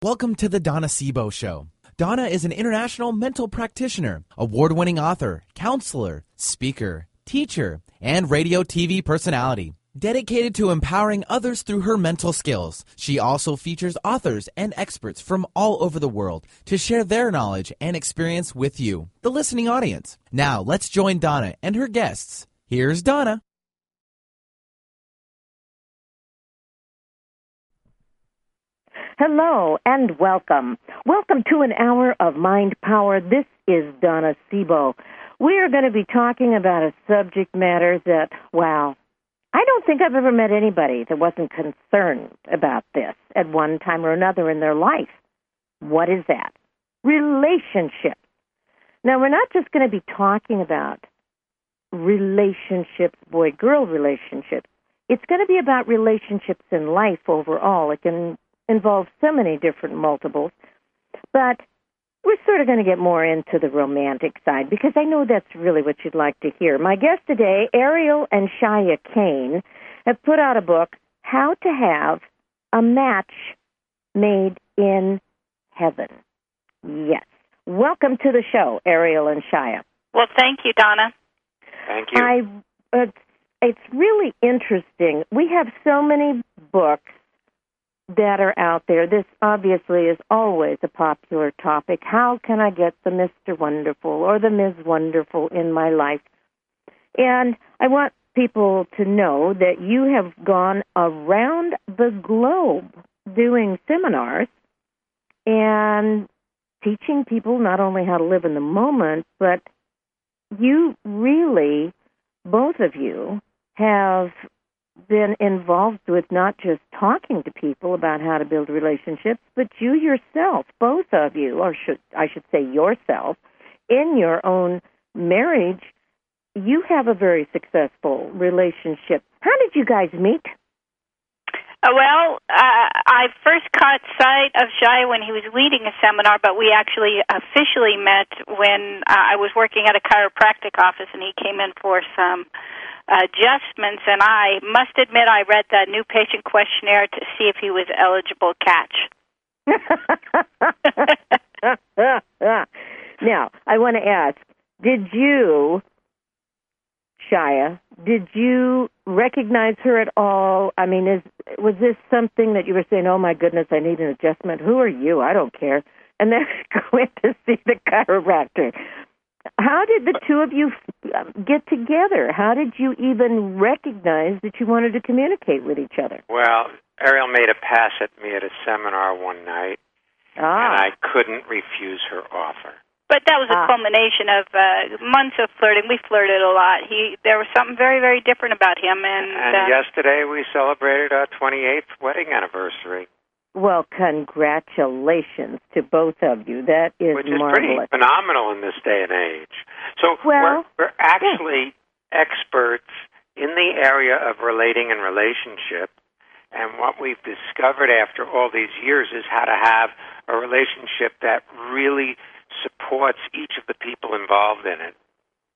Welcome to the Donna Sebo Show. Donna is an international mental practitioner, award-winning author, counselor, speaker, teacher, and radio TV personality. Dedicated to empowering others through her mental skills, she also features authors and experts from all over the world to share their knowledge and experience with you, the listening audience. Now, let's join Donna and her guests. Here's Donna. Hello and welcome. Welcome to an hour of Mind Power. This is Donna Sebo. We are going to be talking about a subject matter that, wow, I don't think I've ever met anybody that wasn't concerned about this at one time or another in their life. What is that? Relationships. Now, we're not just going to be talking about relationships, boy-girl relationships. It's going to be about relationships in life overall. It can involve so many different multiples, but we're sort of going to get more into the romantic side because I know that's really what you'd like to hear. My guest today, Ariel and Shia Kane, have put out a book, How to Have a Match Made in Heaven. Yes. Welcome to the show, Ariel and Shia. Well, thank you, Donna. Thank you. It's really interesting. We have so many books that are out there. This obviously is always a popular topic. How can I get the Mr. Wonderful or the Ms. Wonderful in my life? And I want people to know that you have gone around the globe doing seminars and teaching people not only how to live in the moment, but you really, both of you, have been involved with not just talking to people about how to build relationships, but you yourself, both of you, or I should say yourself, in your own marriage, you have a very successful relationship. How did you guys meet? Well, I first caught sight of Shia when he was leading a seminar, but we actually officially met when I was working at a chiropractic office, and he came in for some adjustments, and I must admit I read the new patient questionnaire to see if he was eligible catch. Now, I want to ask, did you, Shia, did you recognize her at all? I mean, was this something that you were saying, oh my goodness, I need an adjustment? Who are you? I don't care. And then go in to see the chiropractor. How did the two of you get together? How did you even recognize that you wanted to communicate with each other? Well, Ariel made a pass at me at a seminar one night, and I couldn't refuse her offer. But that was a culmination of months of flirting. We flirted a lot. There was something very, very different about him. And yesterday we celebrated our 28th wedding anniversary. Well, congratulations to both of you. That is Which is marvelous. Pretty phenomenal in this day and age. So we're actually experts in the area of relating and relationship, and what we've discovered after all these years is how to have a relationship that really supports each of the people involved in it.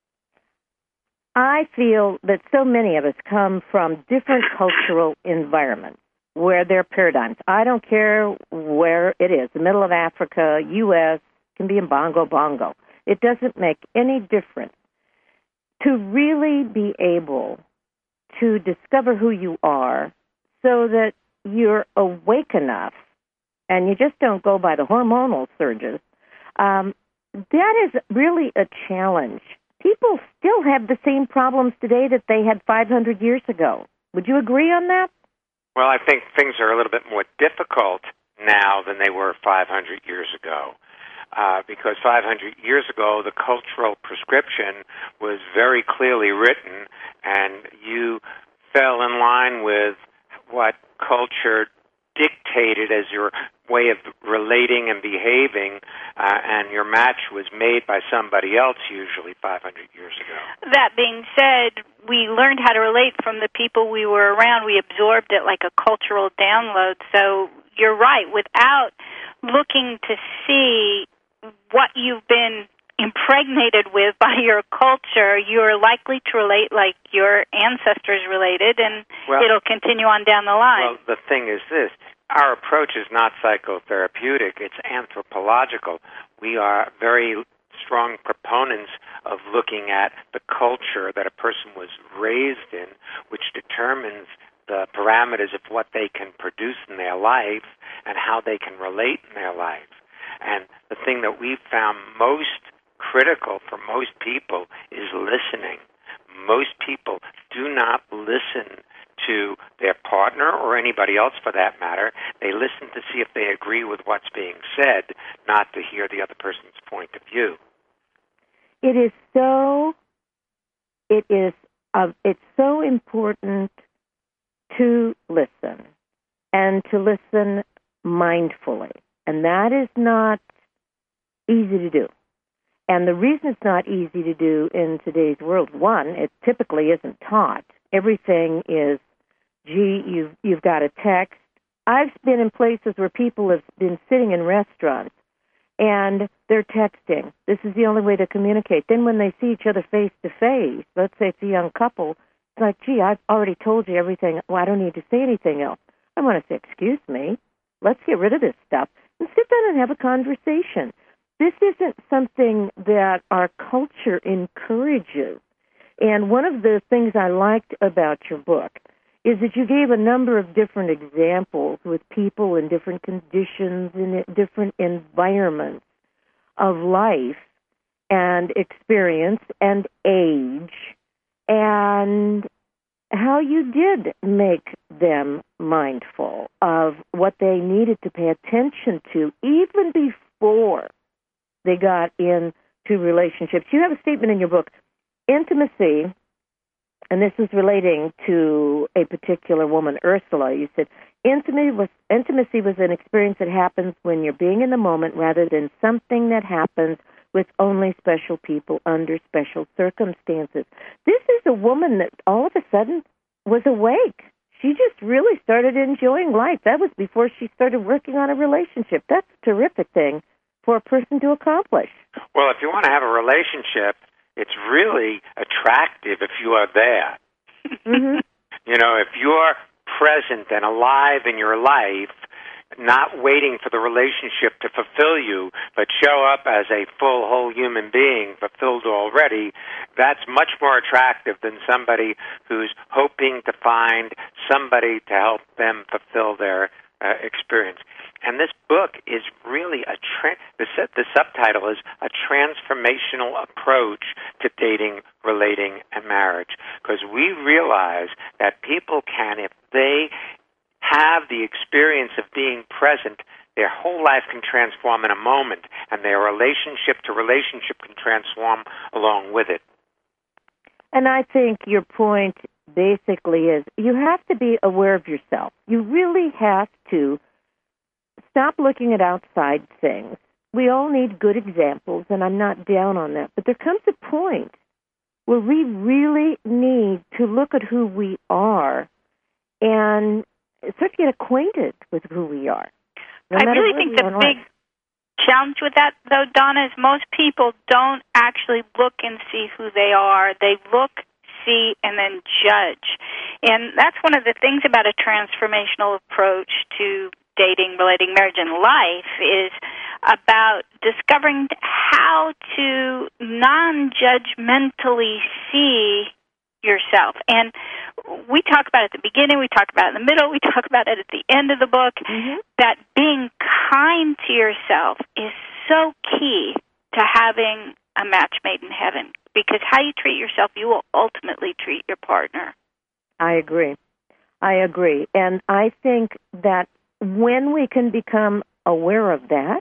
I feel that so many of us come from different cultural environments where their paradigms. I don't care where it is, the middle of Africa, U.S., can be in Bongo. It doesn't make any difference. To really be able to discover who you are so that you're awake enough and you just don't go by the hormonal surges, that is really a challenge. People still have the same problems today that they had 500 years ago. Would you agree on that? Well, I think things are a little bit more difficult now than they were 500 years ago. Because 500 years ago, the cultural prescription was very clearly written, and you fell in line with what culture dictated as your way of relating and behaving, and your match was made by somebody else, usually 500 years ago. That being said, we learned how to relate from the people we were around. We absorbed it like a cultural download. So you're right. Without looking to see what you've been impregnated with by your culture, you're likely to relate like your ancestors related, and it'll continue on down the line. Well, the thing is this. our approach is not psychotherapeutic, it's anthropological. We are very strong proponents of looking at the culture that a person was raised in, which determines the parameters of what they can produce in their life and how they can relate in their life. And the thing that we've found most critical for most people is listening. Most people do not listen to their partner or anybody else for that matter. They listen to see if they agree with what's being said, not to hear the other person's point of view. It's so important to listen, and to listen mindfully. And that is not easy to do. And the reason it's not easy to do in today's world, one, it typically isn't taught. Everything is, you've got a text. I've been in places where people have been sitting in restaurants and they're texting. This is the only way to communicate. Then when they see each other face to face, let's say it's a young couple, it's like, gee, I've already told you everything. Well, I don't need to say anything else. I want to say, excuse me, let's get rid of this stuff and sit down and have a conversation. This isn't something that our culture encourages. And one of the things I liked about your book is that you gave a number of different examples with people in different conditions, in different environments of life and experience and age, and how you did make them mindful of what they needed to pay attention to even before they got into relationships. You have a statement in your book, intimacy, and this is relating to a particular woman, Ursula. You said, intimacy was an experience that happens when you're being in the moment rather than something that happens with only special people under special circumstances. This is a woman that all of a sudden was awake. She just really started enjoying life. That was before she started working on a relationship. That's a terrific thing for a person to accomplish. Well, if you want to have a relationship, it's really attractive if you are there. Mm-hmm. You know, if you're present and alive in your life, not waiting for the relationship to fulfill you, but show up as a full, whole human being, fulfilled already, that's much more attractive than somebody who's hoping to find somebody to help them fulfill their experience. And this book is really the subtitle is A Transformational Approach to Dating, Relating, and Marriage. Because we realize that people can, if they have the experience of being present, their whole life can transform in a moment, and their relationship to relationship can transform along with it. And I think your point basically is you have to be aware of yourself. You really have to stop looking at outside things. We all need good examples, and I'm not down on that. But there comes a point where we really need to look at who we are and start to get acquainted with who we are. I really think the big challenge with that, though, Donna, is most people don't actually look and see who they are. They look, see, and then judge. And that's one of the things about a transformational approach to dating, relating, marriage, and life is about discovering how to non-judgmentally see yourself. And we talk about it at the beginning, we talk about it in the middle, we talk about it at the end of the book, that being kind to yourself is so key to having a match made in heaven, because how you treat yourself, you will ultimately treat your partner. I agree. And I think that when we can become aware of that,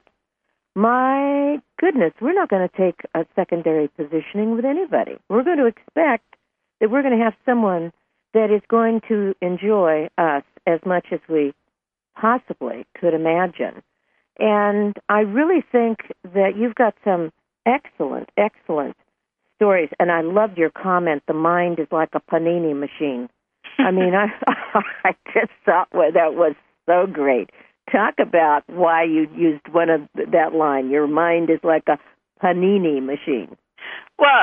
my goodness, we're not going to take a secondary positioning with anybody. We're going to expect that we're going to have someone that is going to enjoy us as much as we possibly could imagine. And I really think that you've got some excellent, excellent stories. And I loved your comment, the mind is like a panini machine. I mean, I just thought that was so great. Talk about why you used one of that line. Your mind is like a panini machine. Well,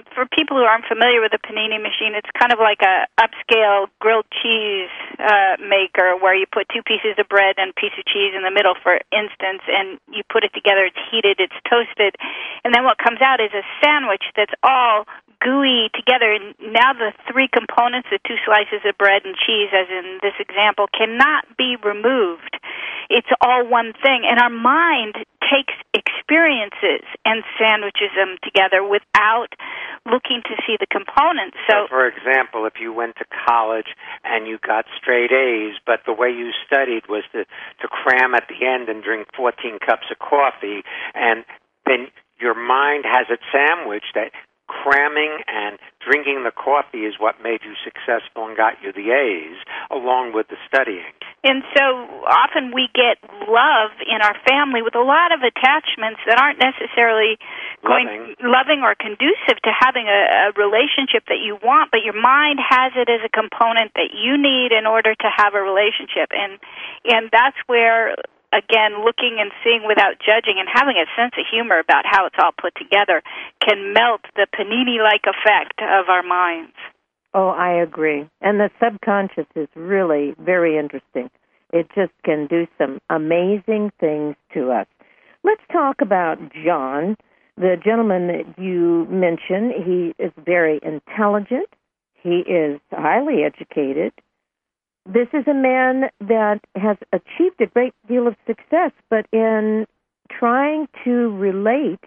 for people who aren't familiar with a panini machine, it's kind of like a upscale grilled cheese maker where you put two pieces of bread and a piece of cheese in the middle, for instance, and you put it together. It's heated, it's toasted, and then what comes out is a sandwich that's all gooey together. And now the three components, the two slices of bread and cheese, as in this example, cannot be removed. It's all one thing, and our mind takes experiences and sandwiches them together without looking to see the components. So, for example, if you went to college and you got straight A's, but the way you studied was to cram at the end and drink 14 cups of coffee, and then your mind has it sandwiched that cramming and drinking the coffee is what made you successful and got you the A's, along with the studying. And so often we get love in our family with a lot of attachments that aren't necessarily loving or conducive to having a relationship that you want, but your mind has it as a component that you need in order to have a relationship. And that's where, again, looking and seeing without judging and having a sense of humor about how it's all put together can melt the panini-like effect of our minds. Oh, I agree. And the subconscious is really very interesting. It just can do some amazing things to us. Let's talk about John, the gentleman that you mentioned. He is very intelligent. He is highly educated. This is a man that has achieved a great deal of success, but in trying to relate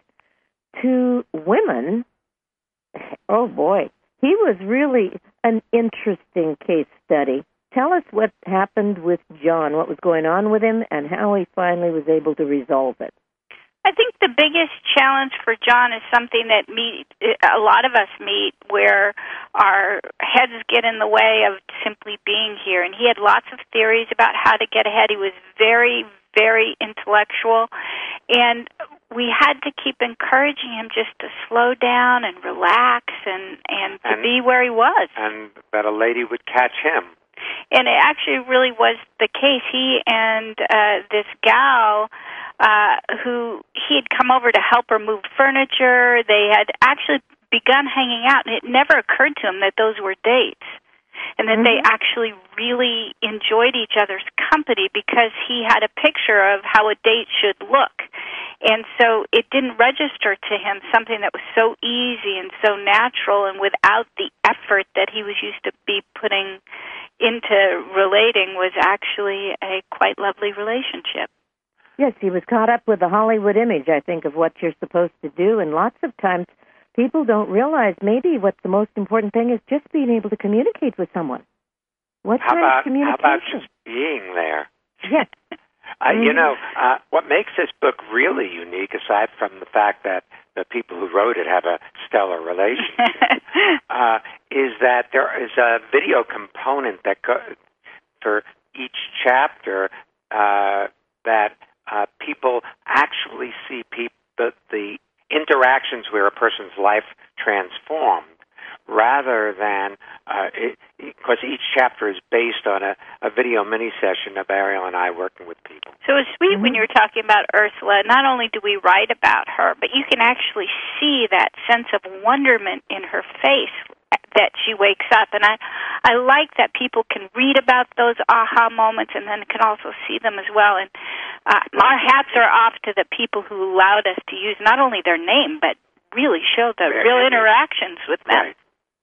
to women, oh boy, he was really an interesting case study. Tell us what happened with John, what was going on with him, and how he finally was able to resolve it. I think the biggest challenge for John is something that a lot of us meet, where our heads get in the way of simply being here. And he had lots of theories about how to get ahead. He was very, very intellectual. And we had to keep encouraging him just to slow down and relax and to be where he was. And that a lady would catch him. And it actually really was the case. He and this gal who he had come over to help her move furniture, they had actually begun hanging out, and it never occurred to him that those were dates, and that they actually really enjoyed each other's company because he had a picture of how a date should look. And so it didn't register to him something that was so easy and so natural and without the effort that he was used to be putting into relating was actually a quite lovely relationship. Yes, he was caught up with the Hollywood image, I think, of what you're supposed to do. And lots of times people don't realize maybe what the most important thing is just being able to communicate with someone. What kind of communication? How about just being there? Yes. What makes this book really unique, aside from the fact that the people who wrote it have a stellar relationship, is that there is a video component that for each chapter that people actually see the interactions where a person's life transformed, rather than because each chapter is based on a video mini session of Ariel and I working with people. So it's sweet when you're talking about Ursula. Not only do we write about her, but you can actually see that sense of wonderment in her face that she wakes up. And I like that people can read about those aha moments and then can also see them as well. And our hats are off to the people who allowed us to use not only their name, but really show the real interactions with them. Right.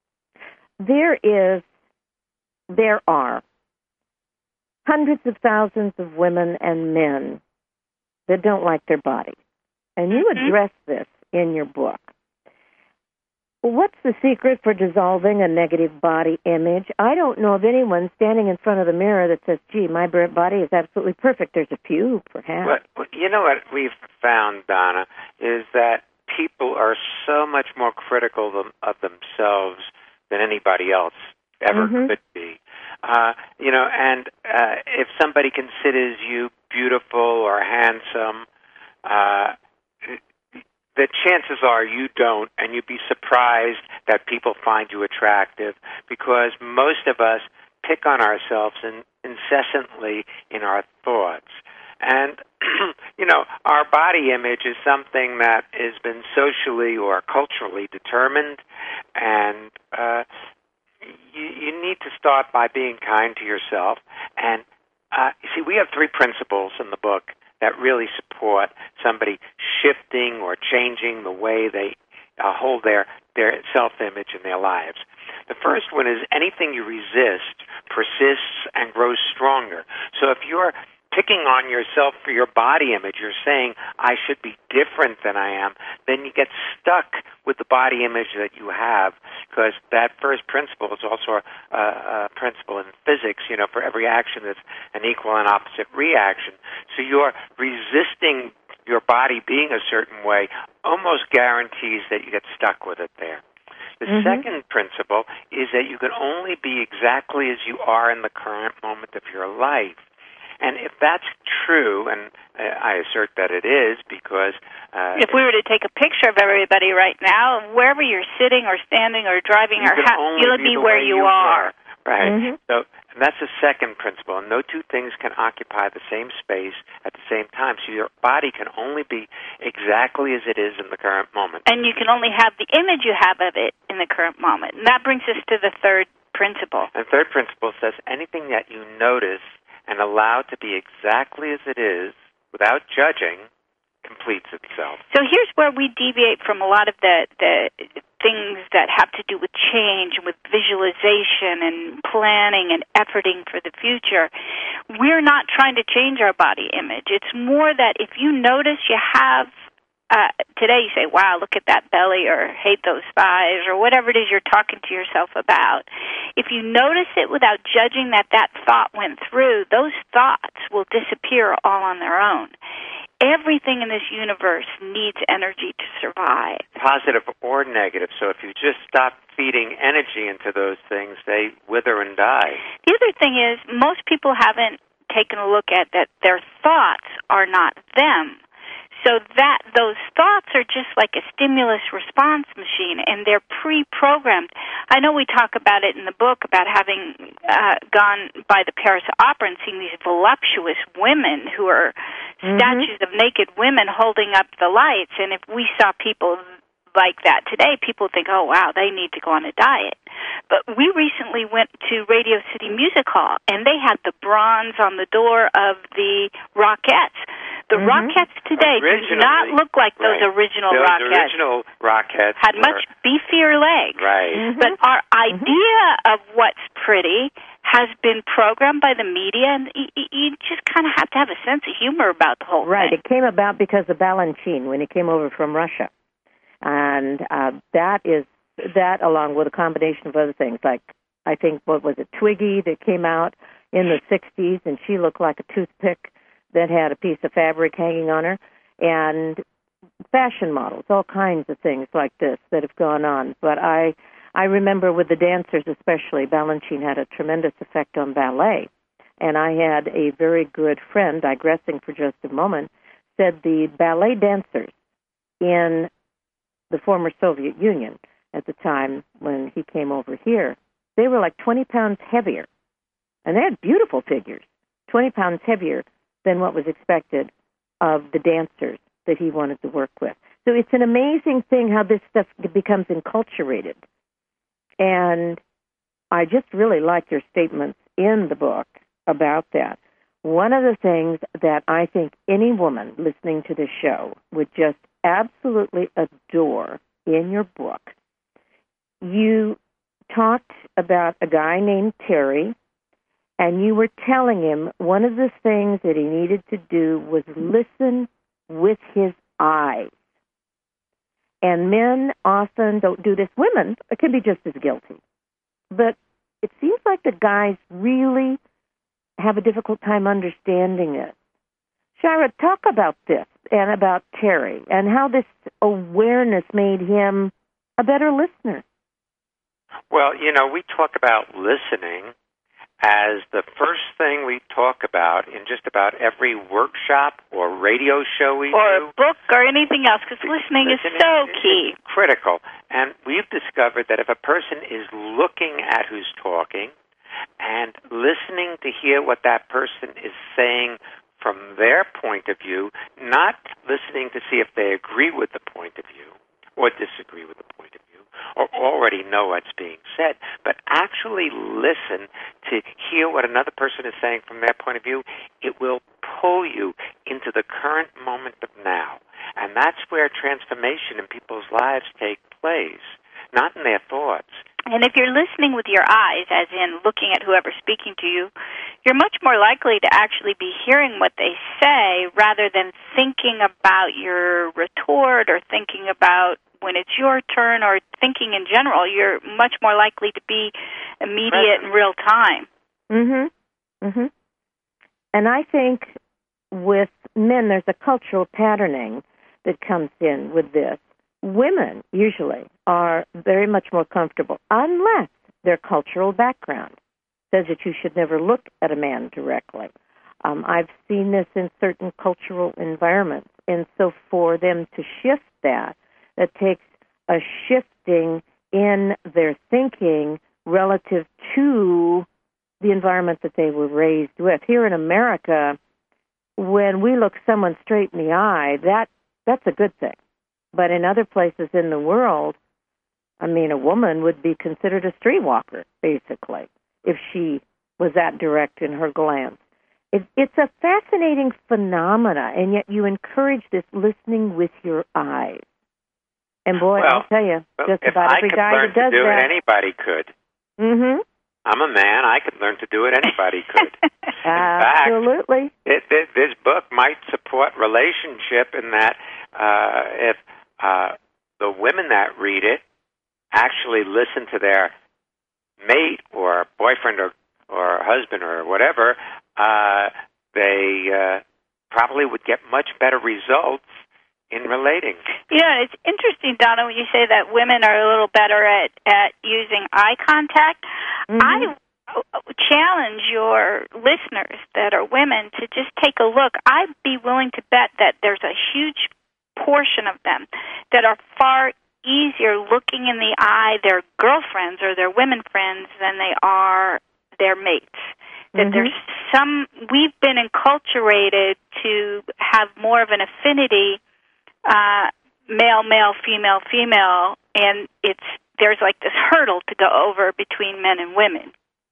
There are hundreds of thousands of women and men that don't like their bodies. And you address this in your book. What's the secret for dissolving a negative body image? I don't know of anyone standing in front of the mirror that says, gee, my body is absolutely perfect. There's a few, perhaps. But you know what we've found, Donna, is that people are so much more critical of themselves than anybody else ever could be. And if somebody considers you beautiful or handsome, the chances are you don't, and you'd be surprised that people find you attractive, because most of us pick on ourselves incessantly in our thoughts. And our body image is something that has been socially or culturally determined, and you need to start by being kind to yourself. And you see, we have 3 principles in the book that really support somebody shifting or changing the way they hold their self-image in their lives. The first one is anything you resist persists and grows stronger. So if you're picking on yourself for your body image, you're saying, I should be different than I am, then you get stuck with the body image that you have, because that first principle is also a principle in physics. For every action there's an equal and opposite reaction. So you're resisting your body being a certain way almost guarantees that you get stuck with it there. The second principle is that you can only be exactly as you are in the current moment of your life. And if that's true, and I assert that it is, because if we were to take a picture of everybody right now, wherever you're sitting or standing or driving or you'll be where you are. Right. So and that's the second principle. And no two things can occupy the same space at the same time. So your body can only be exactly as it is in the current moment. And you can only have the image you have of it in the current moment. And that brings us to the third principle. And the third principle says anything that you notice and allow to be exactly as it is without judging completes itself. So here's where we deviate from a lot of the things that have to do with change and with visualization and planning and efforting for the future. We're not trying to change our body image. It's more that if you notice you have today you say, wow, look at that belly, or hate those thighs, or whatever it is you're talking to yourself about. If you notice it without judging that thought went through, those thoughts will disappear all on their own. Everything in this universe needs energy to survive. Positive or negative. So if you just stop feeding energy into those things, they wither and die. The other thing is, most people haven't taken a look at that their thoughts are not them. So that those thoughts are just like a stimulus response machine, and they're pre-programmed. I know we talk about it in the book about having gone by the Paris Opera and seen these voluptuous women who are statues of naked women holding up the lights. And if we saw people like that today, people think, oh, wow, they need to go on a diet. But we recently went to Radio City Music Hall, and they had the bronze on the door of the Rockettes. The Rockettes today do not look like those original Rockettes. Those original Rockettes had much beefier legs. Right. But our idea of what's pretty has been programmed by the media, and you just kind of have to have a sense of humor about the whole thing. Right. It came about because of Balanchine when he came over from Russia. And that along with a combination of other things, like I think, what was it, Twiggy that came out in the 60s, and she looked like a toothpick that had a piece of fabric hanging on her, and fashion models, all kinds of things like this that have gone on. But I remember with the dancers especially, Balanchine had a tremendous effect on ballet. And I had a very good friend, digressing for just a moment, said the ballet dancers in the former Soviet Union at the time when he came over here, they were like 20 pounds heavier. And they had beautiful figures, 20 pounds heavier than what was expected of the dancers that he wanted to work with. So it's an amazing thing how this stuff becomes enculturated. And I just really like your statements in the book about that. One of the things that I think any woman listening to this show would just absolutely adore in your book, you talked about a guy named Terry, and you were telling him one of the things that he needed to do was listen with his eyes. And men often don't do this. Women can be just as guilty. But it seems like the guys really have a difficult time understanding it. Shira, talk about this and about Terry and how this awareness made him a better listener. Well, we talk about listening as the first thing we talk about in just about every workshop or radio show we do. Or book or anything else, because listening is so key. Critical. And we've discovered that if a person is looking at who's talking and listening to hear what that person is saying from their point of view, not listening to see if they agree with the point of view or disagree with the point of view or already know what's being said, but actually listen to hear what another person is saying from their point of view. It will pull you into the current moment of now. And that's where transformation in people's lives take place, not in their thoughts. And if you're listening with your eyes, as in looking at whoever's speaking to you, you're much more likely to actually be hearing what they say rather than thinking about your retort or thinking about when it's your turn or thinking in general. You're much more likely to be immediate and real time. And I think with men, there's a cultural patterning that comes in with this. Women usually are very much more comfortable, unless their cultural background says that you should never look at a man directly. I've seen this in certain cultural environments, and so for them to shift that takes a shifting in their thinking relative to the environment that they were raised with. Here in America, when we look someone straight in the eye, that's a good thing. But in other places in the world, I mean, a woman would be considered a streetwalker, basically, if she was that direct in her glance. It's a fascinating phenomena, and yet you encourage this listening with your eyes. And boy, I'll tell you, just about every guy that does that. If I could learn to do it, anybody could. I'm a man. I could learn to do it. Anybody could. Absolutely. In fact, this book might support relationship in that if the women that read it actually listen to their mate or boyfriend or husband or whatever, they probably would get much better results in relating. Yeah, it's interesting, Donna, when you say that women are a little better at using eye contact. I challenge your listeners that are women to just take a look. I'd be willing to bet that there's a huge portion of them that are far easier looking in the eye their girlfriends or their women friends than they are their mates. That there's we've been enculturated to have more of an affinity, male, female, female, and there's like this hurdle to go over between men and women.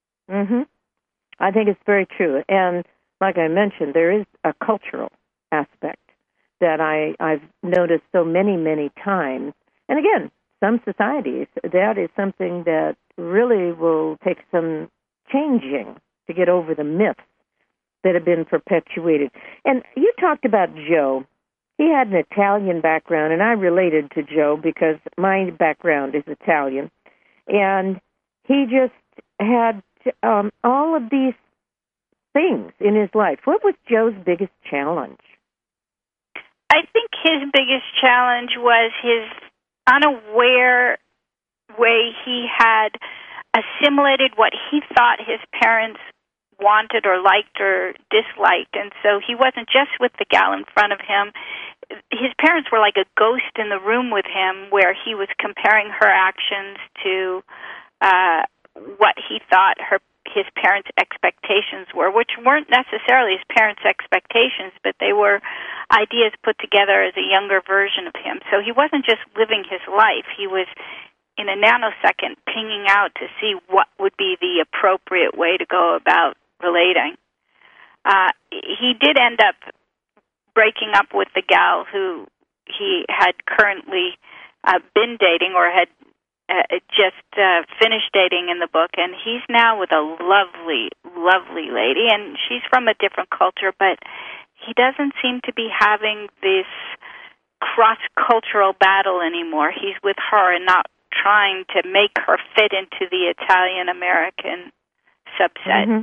I think it's very true. And like I mentioned, there is a cultural aspect that I've noticed so many, many times. And again, some societies, that is something that really will take some changing to get over the myths that have been perpetuated. And you talked about Joe. He had an Italian background, and I related to Joe because my background is Italian. And he just had all of these things in his life. What was Joe's biggest challenge? I think his biggest challenge was his unaware way he had assimilated what he thought his parents wanted or liked or disliked. And so he wasn't just with the gal in front of him. His parents were like a ghost in the room with him, where he was comparing her actions to what he thought his parents' expectations were, which weren't necessarily his parents' expectations, but they were ideas put together as a younger version of him. So he wasn't just living his life. He was, in a nanosecond, pinging out to see what would be the appropriate way to go about relating. He did end up breaking up with the gal who he had currently been dating or had just finished dating in the book, and he's now with a lovely, lovely lady, and she's from a different culture, but he doesn't seem to be having this cross-cultural battle anymore. He's with her and not trying to make her fit into the Italian-American subset.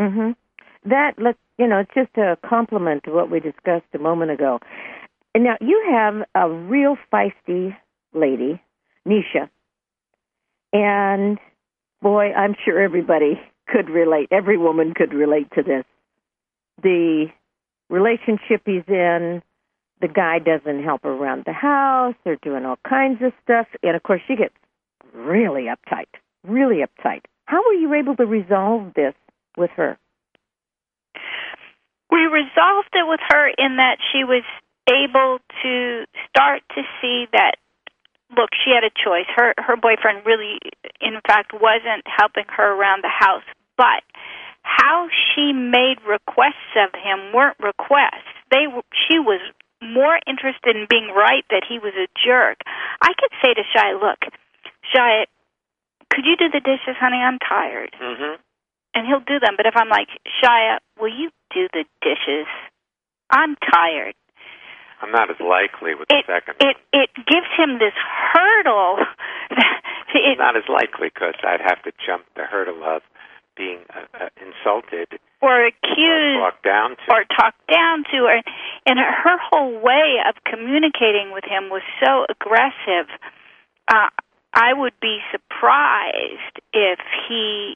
It's just a compliment to what we discussed a moment ago. And now you have a real feisty lady, Nisha. And, boy, I'm sure everybody could relate. Every woman could relate to this. The relationship he's in, the guy doesn't help her around the house. They're doing all kinds of stuff. And, of course, she gets really uptight, really uptight. How were you able to resolve this with her? We resolved it with her in that she was able to start to see that, look, she had a choice. Her boyfriend really, in fact, wasn't helping her around the house, but how she made requests of him weren't requests. She was more interested in being right that he was a jerk. I could say to Shia, look, Shia, could you do the dishes, honey? I'm tired. Mm-hmm. And he'll do them. But if I'm like, Shia, will you do the dishes? I'm tired. I'm not as likely with the second one. It gives him this hurdle. It's not as likely because I'd have to jump the hurdle of being insulted or accused or talked down to. And her whole way of communicating with him was so aggressive. I would be surprised if he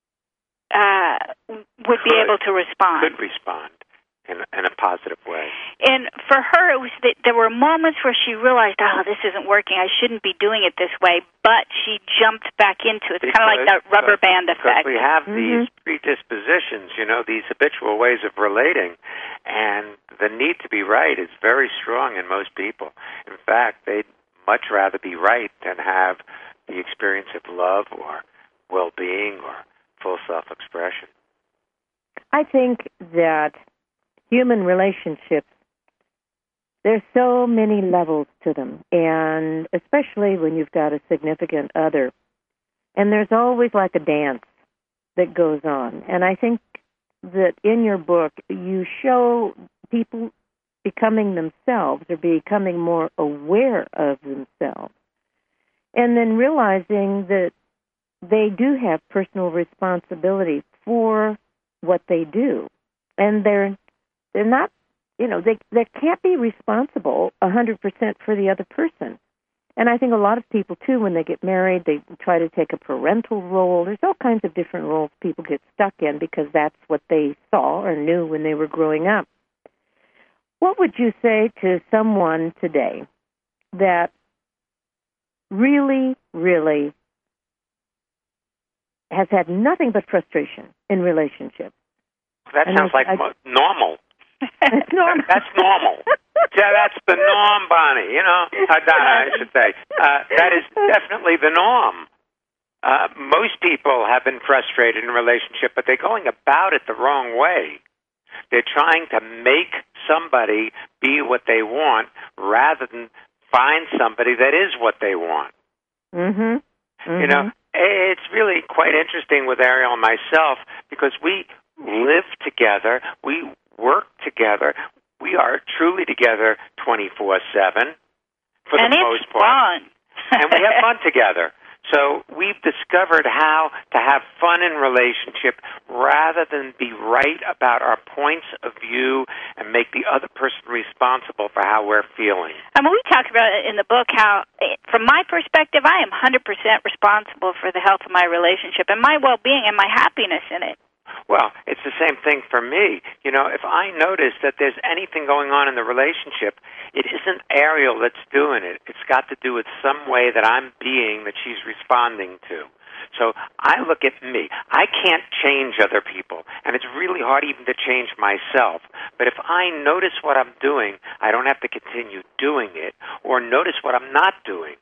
would be able to respond. Could respond in a positive way. And for her, it was that there were moments where she realized, oh, this isn't working. I shouldn't be doing it this way. But she jumped back into it. It's kind of like that rubber band effect. Because we have these predispositions, these habitual ways of relating, and the need to be right is very strong in most people. In fact, they'd much rather be right than have the experience of love or well-being or full self-expression. I think that human relationships, there's so many levels to them, and especially when you've got a significant other. And there's always like a dance that goes on. And I think that in your book, you show people becoming themselves or becoming more aware of themselves, and then realizing that they do have personal responsibility for what they do. And they're not, they can't be responsible 100% for the other person. And I think a lot of people, too, when they get married, they try to take a parental role. There's all kinds of different roles people get stuck in because that's what they saw or knew when they were growing up. What would you say to someone today that really, really has had nothing but frustration in relationships? That sounds like normal. It's normal. That's normal. Yeah, that's the norm, Bonnie. Donna, I should say. That is definitely the norm. Most people have been frustrated in a relationship, but they're going about it the wrong way. They're trying to make somebody be what they want rather than find somebody that is what they want. Mm-hmm. Mm-hmm. It's really quite interesting with Ariel and myself because we live together, we work together, we are truly together 24/7 for the most part. Fun. And we have fun together. So we've discovered how to have fun in relationship rather than be right about our points of view and make the other person responsible for how we're feeling. We talk about it in the book how, from my perspective, I am 100% responsible for the health of my relationship and my well-being and my happiness in it. Well, it's the same thing for me. If I notice that there's anything going on in the relationship, it isn't Ariel that's doing it. It's got to do with some way that I'm being that she's responding to. So I look at me. I can't change other people, and it's really hard even to change myself. But if I notice what I'm doing, I don't have to continue doing it or notice what I'm not doing.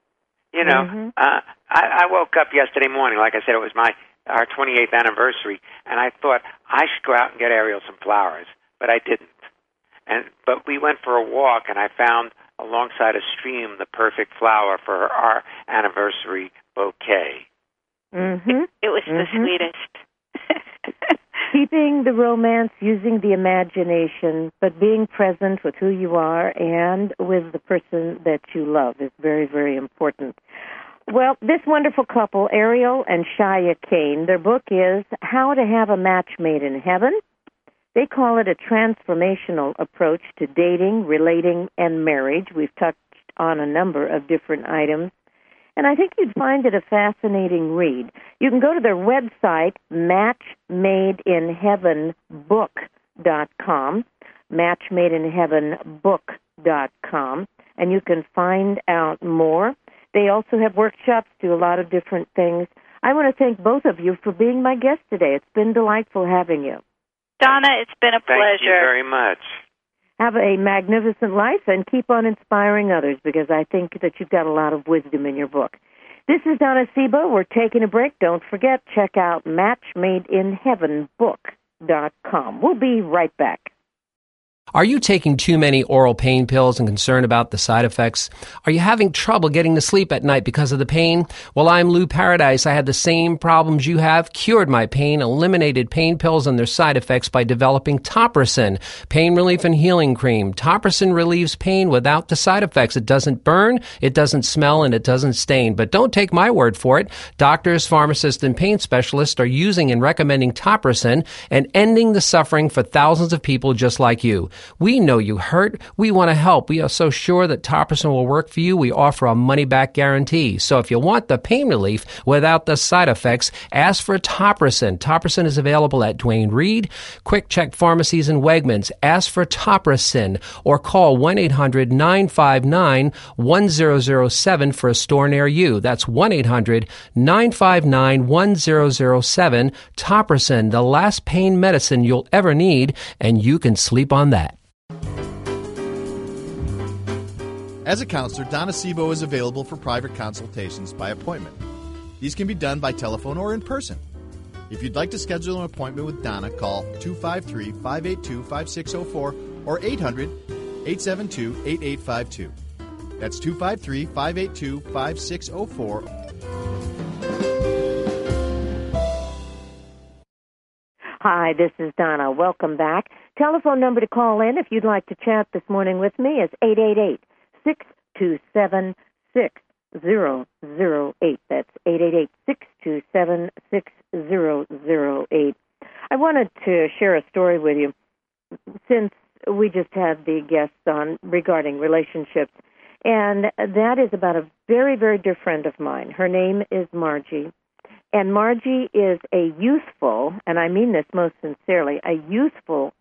I woke up yesterday morning, like I said, it was our 28th anniversary, and I thought I should go out and get Ariel some flowers, but I didn't. But we went for a walk, and I found alongside a stream the perfect flower for our anniversary bouquet. Mm-hmm. It was the sweetest. Keeping the romance, using the imagination, but being present with who you are and with the person that you love is very, very important. Well, this wonderful couple, Ariel and Shia Kane, their book is How to Have a Match Made in Heaven. They call it a transformational approach to dating, relating, and marriage. We've touched on a number of different items, and I think you'd find it a fascinating read. You can go to their website, matchmadeinheavenbook.com, matchmadeinheavenbook.com, and you can find out more. They also have workshops, do a lot of different things. I want to thank both of you for being my guest today. It's been delightful having you. Donna. It's been a pleasure. Thank you very much. Have a magnificent life and keep on inspiring others, because I think that you've got a lot of wisdom in your book. This is Donna Sebo. We're taking a break. Don't forget, check out MatchMadeInHeavenBook.com. We'll be right back. Are you taking too many oral pain pills and concerned about the side effects? Are you having trouble getting to sleep at night because of the pain? Well, I'm Lou Paradise. I had the same problems you have, cured my pain, eliminated pain pills and their side effects by developing Topricin, pain relief and healing cream. Topricin relieves pain without the side effects. It doesn't burn, it doesn't smell, and it doesn't stain. But don't take my word for it. Doctors, pharmacists, and pain specialists are using and recommending Topricin and ending the suffering for thousands of people just like you. We know you hurt. We want to help. We are so sure that Topricin will work for you. We offer a money-back guarantee. So if you want the pain relief without the side effects, ask for Topricin. Topricin is available at Duane Reade, Quick Check Pharmacies, and Wegmans. Ask for Topricin or call 1-800-959-1007 for a store near you. That's 1-800-959-1007. Topricin, the last pain medicine you'll ever need, and you can sleep on that. As a counselor, Donna Sebo is available for private consultations by appointment. These can be done by telephone or in person. If you'd like to schedule an appointment with Donna, call 253-582-5604 or 800-872-8852. That's 253-582-5604. Hi, this is Donna. Welcome back. Telephone number to call in if you'd like to chat this morning with me is 888-627-6008. That's 888-627-6008. I wanted to share a story with you since we just had the guests on regarding relationships, and that is about a very, very dear friend of mine. Her name is Margie. And Margie is a youthful, and I mean this most sincerely, a youthful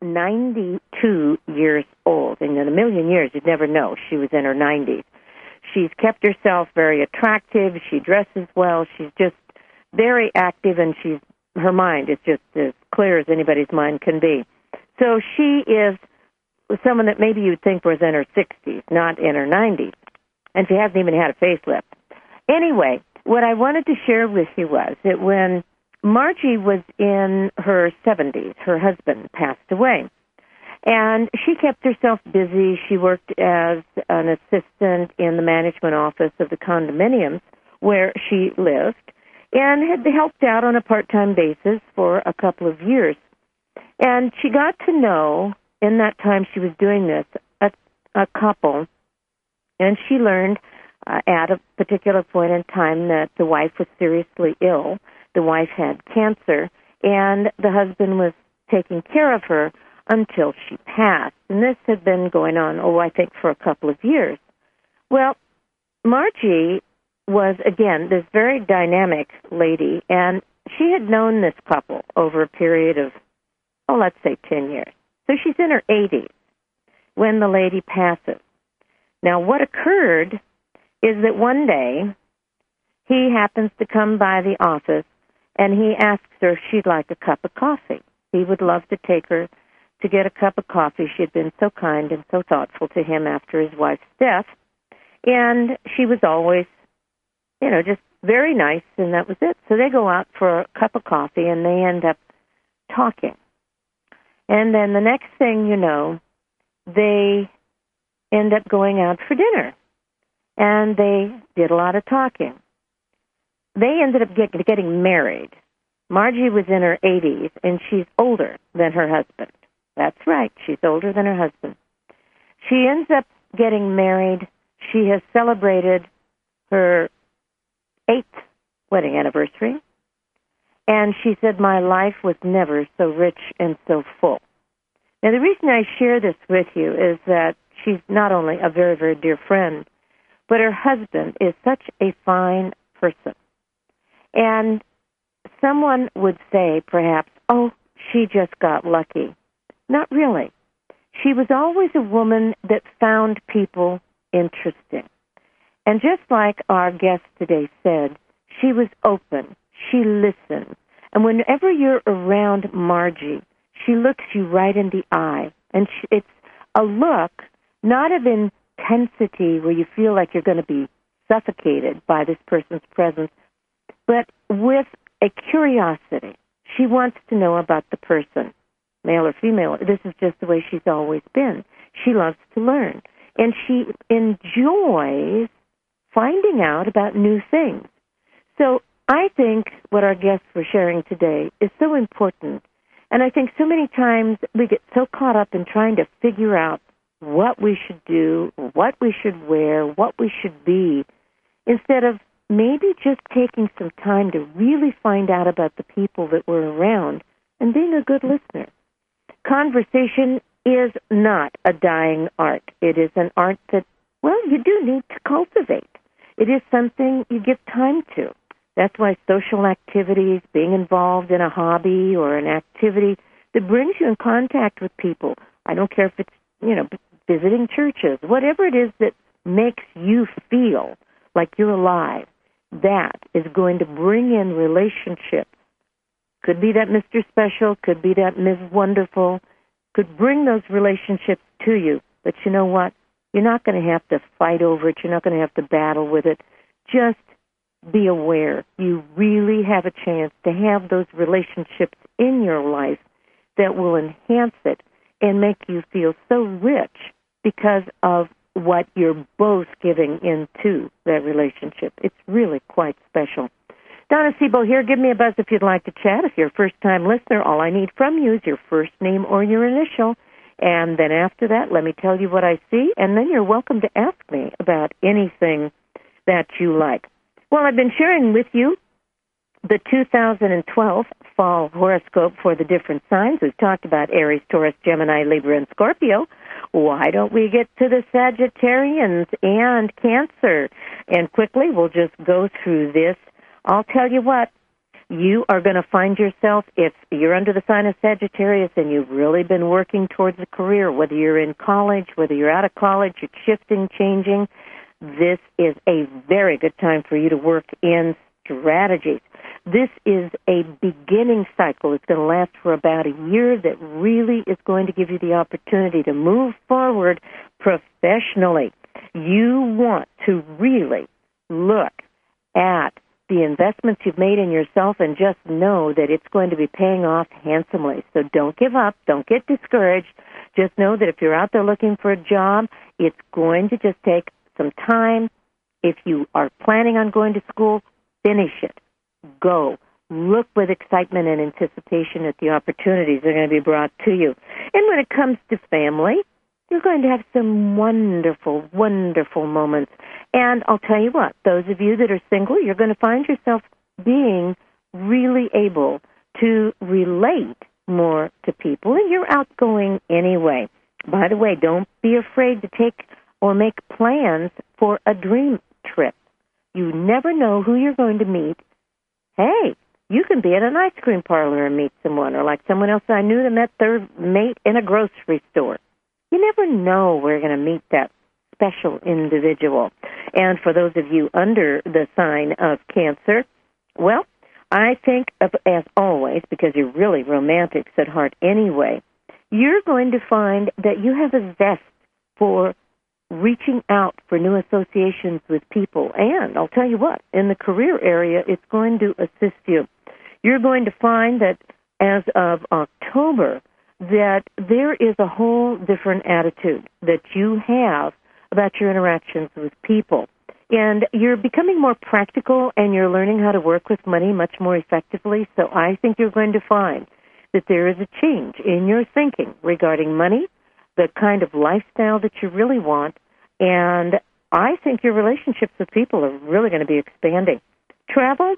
92 years old. And in a million years, you'd never know she was in her 90s. She's kept herself very attractive. She dresses well. She's just very active, and her mind is just as clear as anybody's mind can be. So she is someone that maybe you'd think was in her 60s, not in her 90s. And she hasn't even had a facelift. Anyway, what I wanted to share with you was that when Margie was in her 70s, her husband passed away. And she kept herself busy. She worked as an assistant in the management office of the condominiums where she lived and had helped out on a part-time basis for a couple of years. And she got to know, in that time she was doing this, a couple, and she learned at a particular point in time that the wife was seriously ill. The wife had cancer, and the husband was taking care of her until she passed. And this had been going on, I think, for a couple of years. Well, Margie was, again, this very dynamic lady, and she had known this couple over a period of, let's say 10 years. So she's in her 80s when the lady passes. Now, what occurred is that one day he happens to come by the office and he asks her if she'd like a cup of coffee. He would love to take her to get a cup of coffee. She had been so kind and so thoughtful to him after his wife's death. And she was always, just very nice, and that was it. So they go out for a cup of coffee and they end up talking. And then the next thing you know, they end up going out for dinner. And they did a lot of talking. They ended up getting married. Margie was in her 80s, and she's older than her husband. That's right, she's older than her husband. She ends up getting married. She has celebrated her 8th wedding anniversary. And she said, my life was never so rich and so full. Now, the reason I share this with you is that she's not only a very, very dear friend, but her husband is such a fine person. And someone would say, perhaps, she just got lucky. Not really. She was always a woman that found people interesting. And just like our guest today said, she was open. She listened. And whenever you're around Margie, She looks you right in the eye, and it's a look not of intensity where you feel like you're going to be suffocated by this person's presence, but with a curiosity. She wants to know about the person, male or female. This is just the way she's always been. She loves to learn, and she enjoys finding out about new things. So I think what our guests were sharing today is so important, and I think so many times we get so caught up in trying to figure out what we should do, what we should wear, what we should be, instead of maybe just taking some time to really find out about the people that we're around and being a good listener. Conversation is not a dying art. It is an art that, well, you do need to cultivate. It is something you give time to. That's why social activities, being involved in a hobby or an activity that brings you in contact with people, I don't care if it's, visiting churches, whatever it is that makes you feel like you're alive, that is going to bring in relationships. Could be that Mr. Special, could be that Ms. Wonderful, could bring those relationships to you. But you know what? You're not going to have to fight over it. You're not going to have to battle with it. Just be aware. You really have a chance to have those relationships in your life that will enhance it and make you feel so rich because of what you're both giving into that relationship. It's really quite special. Donna Sebo here. Give me a buzz if you'd like to chat. If you're a first-time listener, all I need from you is your first name or your initial. And then after that, let me tell you what I see, and then you're welcome to ask me about anything that you like. Well, I've been sharing with you the 2012 fall horoscope for the different signs. We've talked about Aries, Taurus, Gemini, Libra, and Scorpio. Why don't we get to the Sagittarians and Cancer? And quickly, we'll just go through this. I'll tell you what, you are going to find yourself, if you're under the sign of Sagittarius and you've really been working towards a career, whether you're in college, whether you're out of college, you're shifting, changing, this is a very good time for you to work in strategies. This is a beginning cycle. It's going to last for about a year that really is going to give you the opportunity to move forward professionally. You want to really look at the investments you've made in yourself and just know that it's going to be paying off handsomely. So don't give up. Don't get discouraged. Just know that if you're out there looking for a job, it's going to just take some time. If you are planning on going to school, finish it. Go. Look with excitement and anticipation at the opportunities that are going to be brought to you. And when it comes to family, you're going to have some wonderful, wonderful moments. And I'll tell you what, those of you that are single, you're going to find yourself being really able to relate more to people. And you're outgoing anyway. By the way, don't be afraid to take or make plans for a dream trip. You never know who you're going to meet. Hey, you can be at an ice cream parlor and meet someone, or like someone else I knew that met their mate in a grocery store. You never know where you're going to meet that special individual. And for those of you under the sign of Cancer, well, I think, as always, because you're really romantics at heart anyway, you're going to find that you have a zest for reaching out for new associations with people. And I'll tell you what, in the career area, it's going to assist you. You're going to find that as of October, that there is a whole different attitude that you have about your interactions with people. And you're becoming more practical, and you're learning how to work with money much more effectively. So I think you're going to find that there is a change in your thinking regarding money, the kind of lifestyle that you really want, and I think your relationships with people are really going to be expanding. Travel,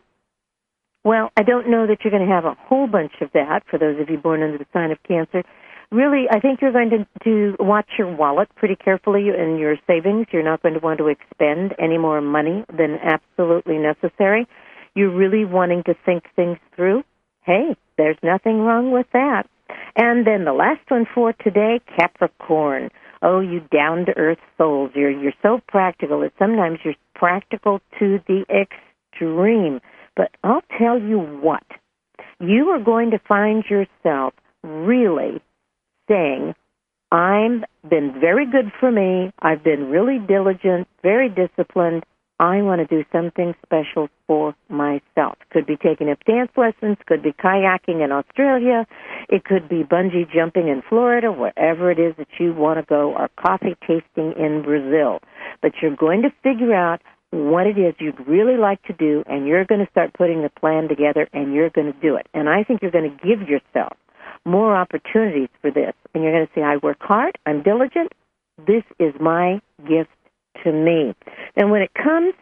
well, I don't know that you're going to have a whole bunch of that for those of you born under the sign of Cancer. Really, I think you're going to watch your wallet pretty carefully and your savings. You're not going to want to expend any more money than absolutely necessary. You're really wanting to think things through. Hey, there's nothing wrong with that. And then the last one for today, Capricorn. Oh, you down-to-earth souls. You're so practical that sometimes you're practical to the extreme. But I'll tell you what, you are going to find yourself really saying, I've been very good for me, I've been really diligent, very disciplined, I want to do something special for myself. Could be taking up dance lessons, could be kayaking in Australia, it could be bungee jumping in Florida, wherever it is that you want to go, or coffee tasting in Brazil. But you're going to figure out what it is you'd really like to do, and you're going to start putting the plan together, and you're going to do it. And I think you're going to give yourself more opportunities for this. And you're going to say, I work hard, I'm diligent, this is my gift to me. And when it comes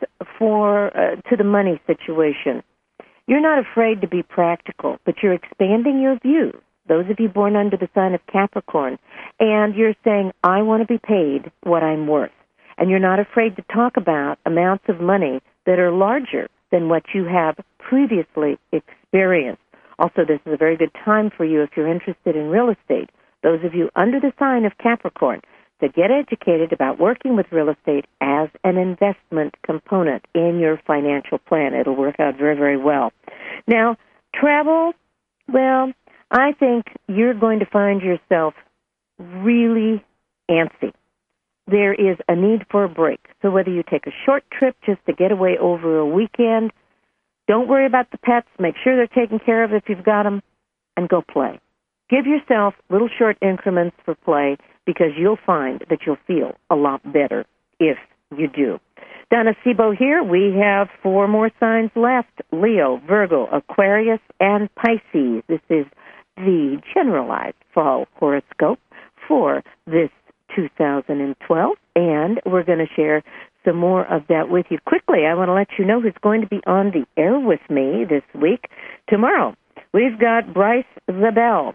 to the money situation, you're not afraid to be practical, but you're expanding your views. Those of you born under the sign of Capricorn, and you're saying, I want to be paid what I'm worth. And you're not afraid to talk about amounts of money that are larger than what you have previously experienced. Also, this is a very good time for you if you're interested in real estate. Those of you under the sign of Capricorn, to get educated about working with real estate as an investment component in your financial plan. It'll work out very, very well. Now, travel, well, I think you're going to find yourself really antsy. There is a need for a break. So whether you take a short trip just to get away over a weekend, don't worry about the pets. Make sure they're taken care of if you've got them, and go play. Give yourself little short increments for play, because you'll find that you'll feel a lot better if you do. Donna Sebo here. We have 4 more signs left: Leo, Virgo, Aquarius, and Pisces. This is the generalized fall horoscope for this 2012, and we're going to share some more of that with you. Quickly, I want to let you know who's going to be on the air with me this week. Tomorrow, we've got Bryce Zabel,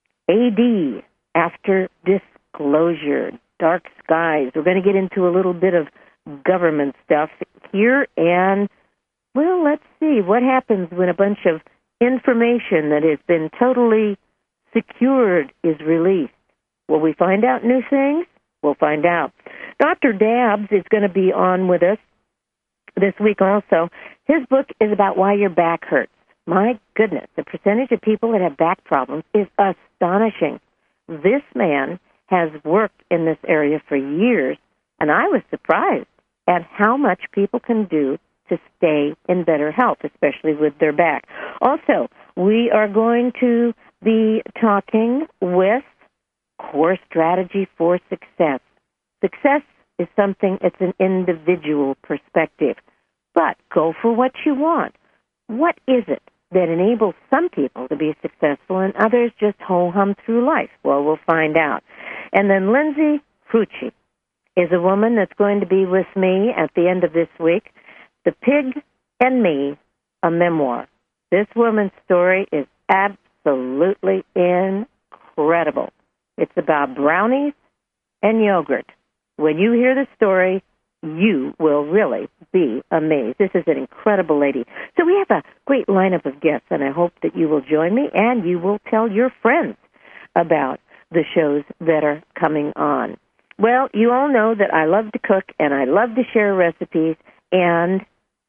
AD, After Disclosure, Dark Skies. We're going to get into a little bit of government stuff here, and, well, let's see what happens when a bunch of information that has been totally secured is released. Will we find out new things? We'll find out. Dr. Dabbs is going to be on with us this week also. His book is about why your back hurts. My goodness, the percentage of people that have back problems is astonishing. This man has worked in this area for years, and I was surprised at how much people can do to stay in better health, especially with their back. Also, we are going to be talking with Core Strategy for Success. Success is something, it's an individual perspective. But go for what you want. What is it that enables some people to be successful and others just ho-hum through life? Well, we'll find out. And then Lindsay Frucci is a woman that's going to be with me at the end of this week. The Pig and Me, a memoir. This woman's story is absolutely incredible. It's about brownies and yogurt. When you hear the story, you will really be amazed. This is an incredible lady. So we have a great lineup of guests, and I hope that you will join me and you will tell your friends about the shows that are coming on. Well, you all know that I love to cook and I love to share recipes, and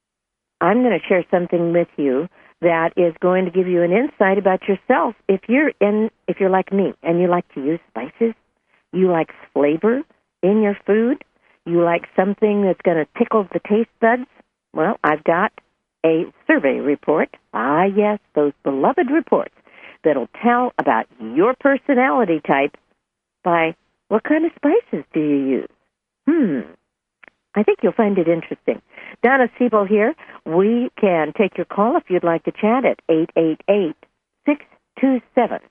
I'm going to share something with you that is going to give you an insight about yourself. If you're like me and you like to use spices, you like flavor in your food, you like something that's going to tickle the taste buds, well, I've got a survey report. Ah, yes, those beloved reports that'll tell about your personality type by what kind of spices do you use. I think you'll find it interesting. Donna Sebo here. We can take your call if you'd like to chat at 888-627-6008.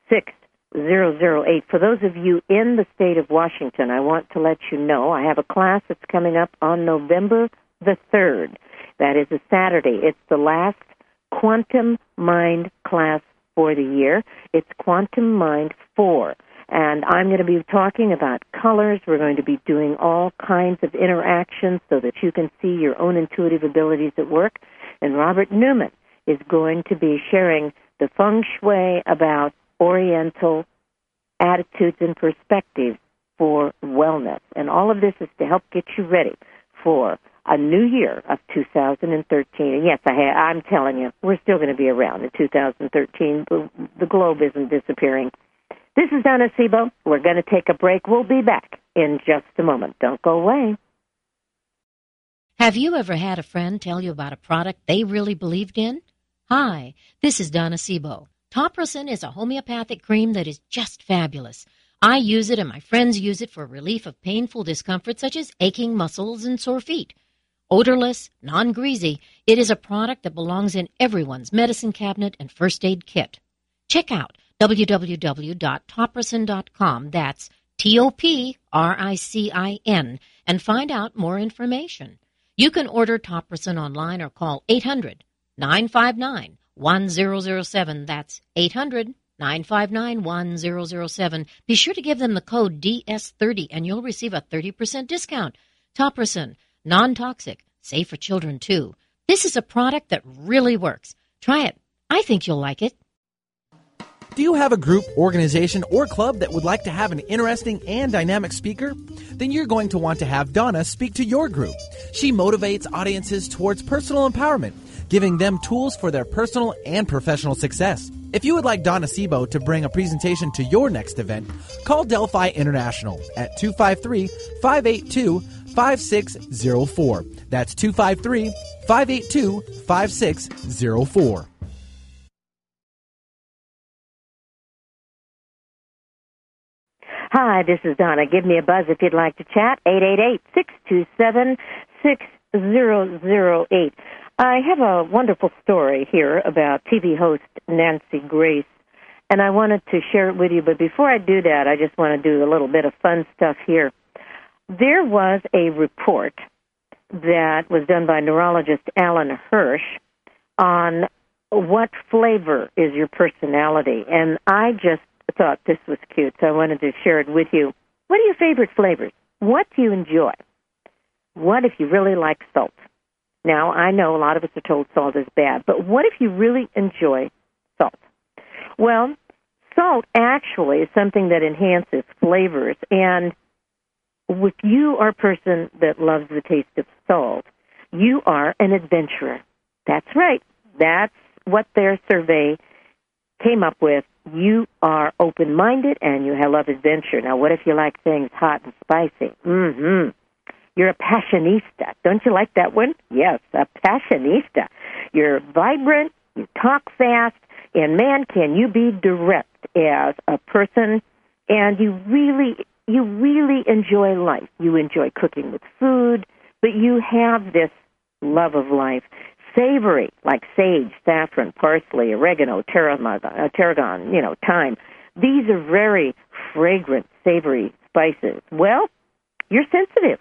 For those of you in the state of Washington, I want to let you know I have a class that's coming up on November the 3rd. That is a Saturday. It's the last Quantum Mind class for the year. It's Quantum Mind 4. And I'm going to be talking about colors. We're going to be doing all kinds of interactions so that you can see your own intuitive abilities at work. And Robert Newman is going to be sharing the feng shui about Oriental attitudes and perspectives for wellness. And all of this is to help get you ready for a new year of 2013. And yes, I'm telling you, we're still going to be around in 2013. The globe isn't disappearing. This is Donna Sebo. We're going to take a break. We'll be back in just a moment. Don't go away. Have you ever had a friend tell you about a product they really believed in? Hi, this is Donna Sebo. Topricin is a homeopathic cream that is just fabulous. I use it and my friends use it for relief of painful discomfort such as aching muscles and sore feet. Odorless, non-greasy, it is a product that belongs in everyone's medicine cabinet and first aid kit. Check out www.topricin.com, that's TOPRICIN, and find out more information. You can order Topricin online or call 800-959-1007, that's 800-959-1007. Be sure to give them the code DS30 and you'll receive a 30% discount. Topricin, non-toxic, safe for children too. This is a product that really works. Try it. I think you'll like it. Do you have a group, organization, or club that would like to have an interesting and dynamic speaker? Then you're going to want to have Donna speak to your group. She motivates audiences towards personal empowerment, giving them tools for their personal and professional success. If you would like Donna Sebo to bring a presentation to your next event, call Delphi International at 253-582-5604. That's 253-582-5604. Hi, this is Donna. Give me a buzz if you'd like to chat. 888-627-6008. I have a wonderful story here about TV host Nancy Grace, and I wanted to share it with you. But before I do that, I just want to do a little bit of fun stuff here. There was a report that was done by neurologist Alan Hirsch on what flavor is your personality, and I just thought this was cute, so I wanted to share it with you. What are your favorite flavors? What do you enjoy? What if you really like salt? Now, I know a lot of us are told salt is bad, but what if you really enjoy salt? Well, salt actually is something that enhances flavors, and if you are a person that loves the taste of salt, you are an adventurer. That's right. That's what their survey came up with. You are open-minded and you love adventure. Now, what if you like things hot and spicy? You're a passionista. Don't you like that one? Yes, a passionista. You're vibrant, you talk fast, and man, can you be direct as a person, and you really enjoy life. You enjoy cooking with food, but you have this love of life. Savory, like sage, saffron, parsley, oregano, tarragon, thyme. These are very fragrant, savory spices. Well, you're sensitive.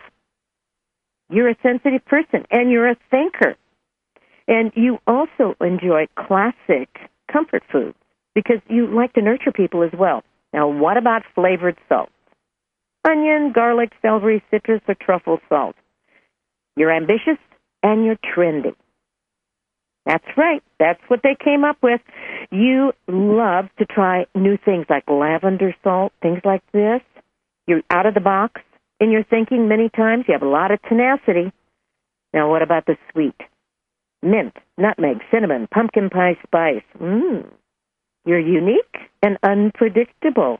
You're a sensitive person, and you're a thinker. And you also enjoy classic comfort foods because you like to nurture people as well. Now, what about flavored salts? Onion, garlic, celery, citrus, or truffle salt. You're ambitious, and you're trendy. That's right. That's what they came up with. You love to try new things like lavender salt, things like this. You're out of the box in your thinking many times. You have a lot of tenacity. Now, what about the sweet? Mint, nutmeg, cinnamon, pumpkin pie spice. You're unique and unpredictable.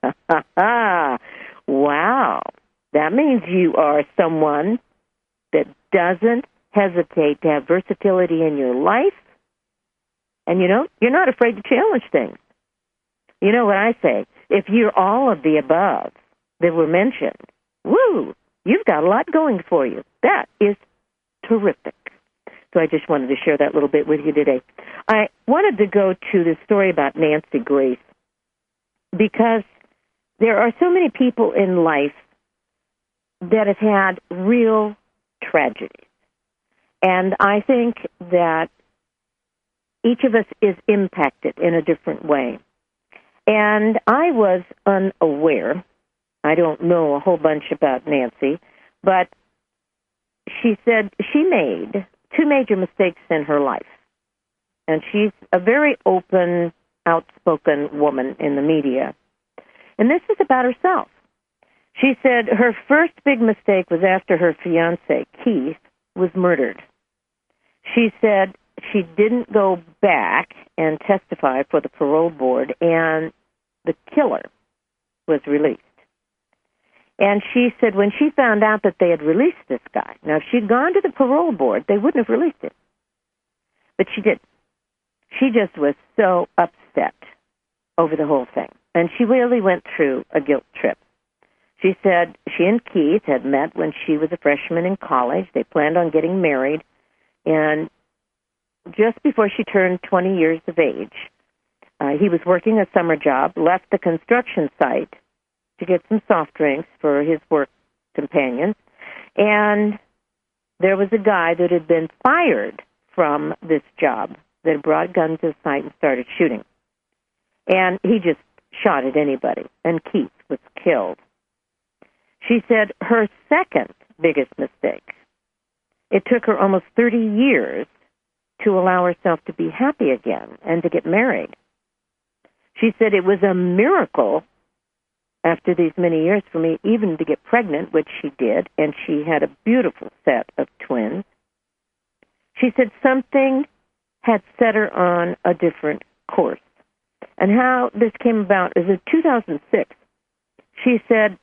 Wow. That means you are someone that doesn't hesitate to have versatility in your life, and you're not afraid to challenge things. You know what I say? If you're all of the above that were mentioned, woo, you've got a lot going for you. That is terrific. So I just wanted to share that little bit with you today. I wanted to go to the story about Nancy Grace because there are so many people in life that have had real tragedies. And I think that each of us is impacted in a different way. And I was unaware. I don't know a whole bunch about Nancy, but she said she made 2 major mistakes in her life. And she's a very open, outspoken woman in the media. And this is about herself. She said her first big mistake was after her fiancé, Keith, was murdered. She said she didn't go back and testify for the parole board, and the killer was released. And she said when she found out that they had released this guy, now if she'd gone to the parole board, they wouldn't have released him. But she didn't. She just was so upset over the whole thing. And she really went through a guilt trip. She said she and Keith had met when she was a freshman in college. They planned on getting married. And just before she turned 20 years of age, he was working a summer job, left the construction site to get some soft drinks for his work companions. And there was a guy that had been fired from this job that had brought a gun to the site and started shooting. And he just shot at anybody, and Keith was killed. She said her second biggest mistake, it took her almost 30 years to allow herself to be happy again and to get married. She said it was a miracle after these many years for me even to get pregnant, which she did, and she had a beautiful set of twins. She said something had set her on a different course. And how this came about is in 2006, she said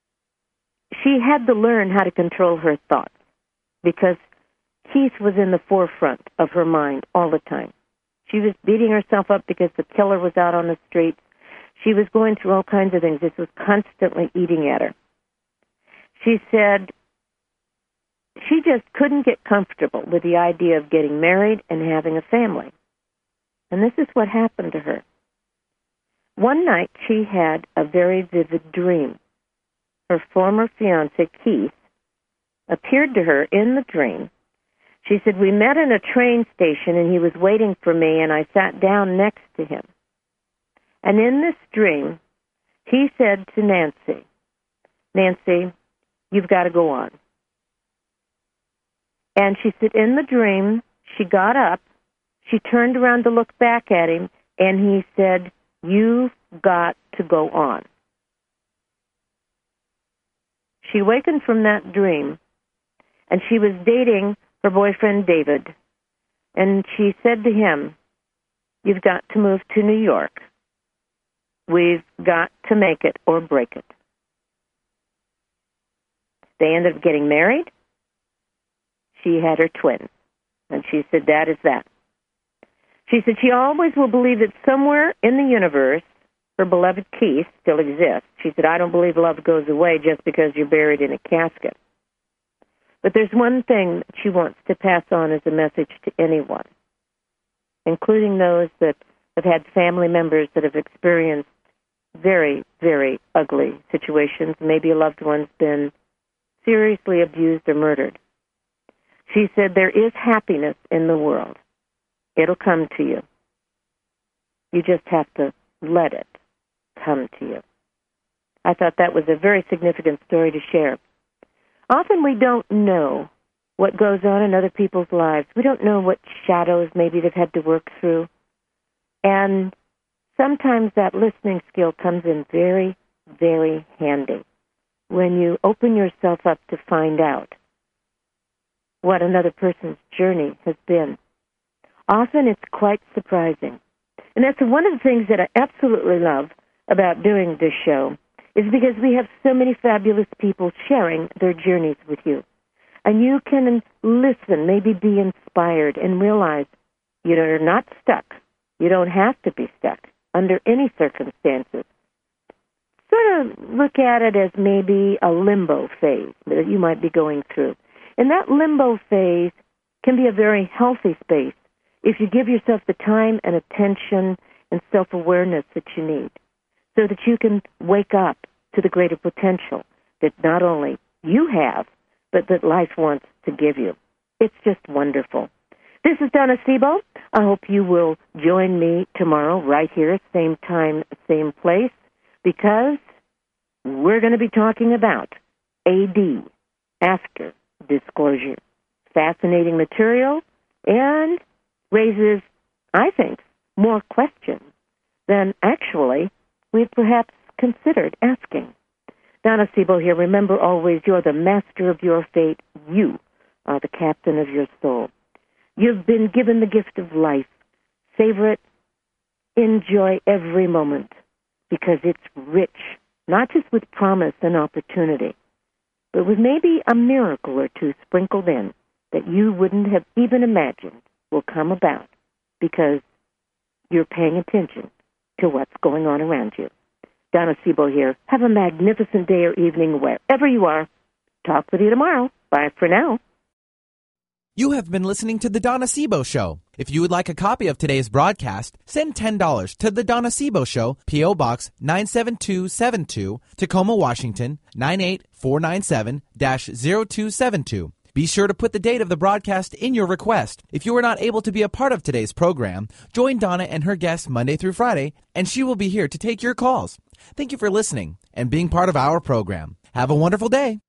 she had to learn how to control her thoughts because Keith was in the forefront of her mind all the time. She was beating herself up because the killer was out on the streets. She was going through all kinds of things. This was constantly eating at her. She said she just couldn't get comfortable with the idea of getting married and having a family. And this is what happened to her. One night she had a very vivid dream. Her former fiancé, Keith, appeared to her in the dream. She said, we met in a train station and he was waiting for me and I sat down next to him. And in this dream, he said to Nancy, Nancy, you've got to go on. And she said in the dream, she got up, she turned around to look back at him, and he said, you've got to go on. She awakened from that dream, and she was dating her boyfriend, David. And she said to him, you've got to move to New York. We've got to make it or break it. They ended up getting married. She had her twins. And she said, that is that. She said she always will believe that somewhere in the universe, her beloved Keith still exists. She said, I don't believe love goes away just because you're buried in a casket. But there's one thing that she wants to pass on as a message to anyone, including those that have had family members that have experienced very, very ugly situations. Maybe a loved one's been seriously abused or murdered. She said, there is happiness in the world. It'll come to you. You just have to let it come to you. I thought that was a very significant story to share. Often we don't know what goes on in other people's lives. We don't know what shadows maybe they've had to work through. And sometimes that listening skill comes in very, very handy when you open yourself up to find out what another person's journey has been. Often it's quite surprising. And that's one of the things that I absolutely love about doing this show is because we have so many fabulous people sharing their journeys with you. And you can listen, maybe be inspired, and realize you're not stuck. You don't have to be stuck under any circumstances. Sort of look at it as maybe a limbo phase that you might be going through. And that limbo phase can be a very healthy space if you give yourself the time and attention and self-awareness that you need so that you can wake up to the greater potential that not only you have, but that life wants to give you. It's just wonderful. This is Donna Sebo. I hope you will join me tomorrow right here, same time, same place, because we're going to be talking about AD, after disclosure. Fascinating material and raises, I think, more questions than actually we've perhaps considered asking. Donna Sebo here. Remember always, you're the master of your fate. You are the captain of your soul. You've been given the gift of life. Savor it. Enjoy every moment, because it's rich, not just with promise and opportunity, but with maybe a miracle or two sprinkled in that you wouldn't have even imagined will come about because you're paying attention to what's going on around you. Donna Sebo here. Have a magnificent day or evening wherever you are. Talk with you tomorrow. Bye for now. You have been listening to The Donna Sebo Show. If you would like a copy of today's broadcast, send $10 to The Donna Sebo Show, P.O. Box 97272, Tacoma, Washington, 98497-0272. Be sure to put the date of the broadcast in your request. If you were not able to be a part of today's program, join Donna and her guests Monday through Friday, and she will be here to take your calls. Thank you for listening and being part of our program. Have a wonderful day.